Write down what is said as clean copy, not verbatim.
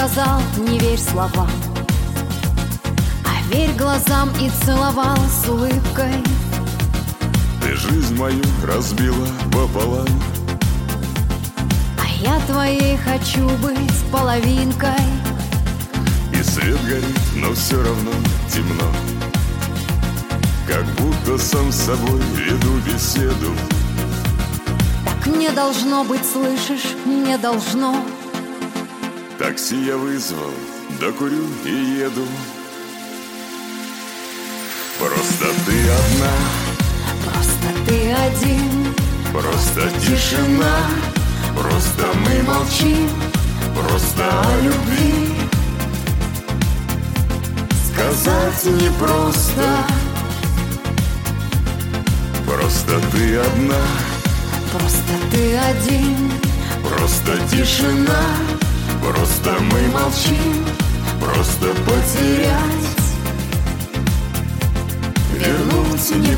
сказал, не верь словам, а верь глазам и целовал с улыбкой. Ты жизнь мою разбила пополам, А я твоей хочу быть половинкой. и свет горит, но все равно темно, как будто сам с собой веду беседу. Так не должно быть, слышишь, не должно. Такси я вызвал, докурю и еду. Просто ты одна, Просто ты один, просто тишина, просто мы молчим, просто о любви. Сказать непросто, просто ты одна, просто ты один, просто тишина, просто мы молчим, просто потерять. Вернуть не